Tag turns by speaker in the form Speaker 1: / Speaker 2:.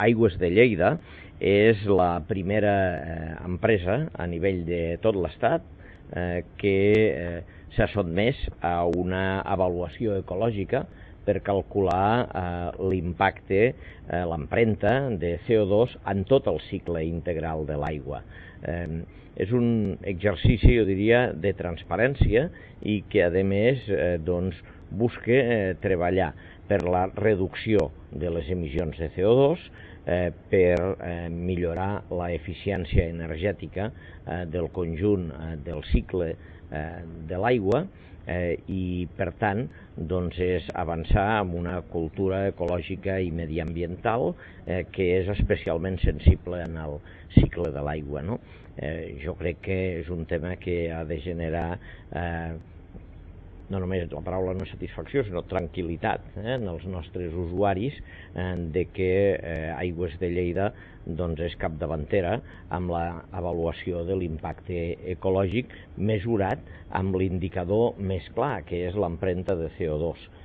Speaker 1: Aigües de Lleida és la primera empresa a nivell de tot l'Estat que s'ha sotmès a una avaluació ecològica per calcular l'impacte, l'empremta de CO2 en tot el cicle integral de l'aigua. És un exercici, jo diria, de transparència i que, a més, busca treballar per la reducció de les emissions de CO2, per millorar l'eficiència energètica del conjunt del cicle de l'aigua i, per tant, és avançar en una cultura ecològica i mediambiental que és especialment sensible en el cicle de l'aigua. Jo crec que és un tema que ha de generar no només la paraula no satisfacció, sinó tranquil·litat en els nostres usuaris de que Aigües de Lleida és capdavantera amb l'avaluació de l'impacte ecològic mesurat amb l'indicador més clar, que és l'empremta de CO2.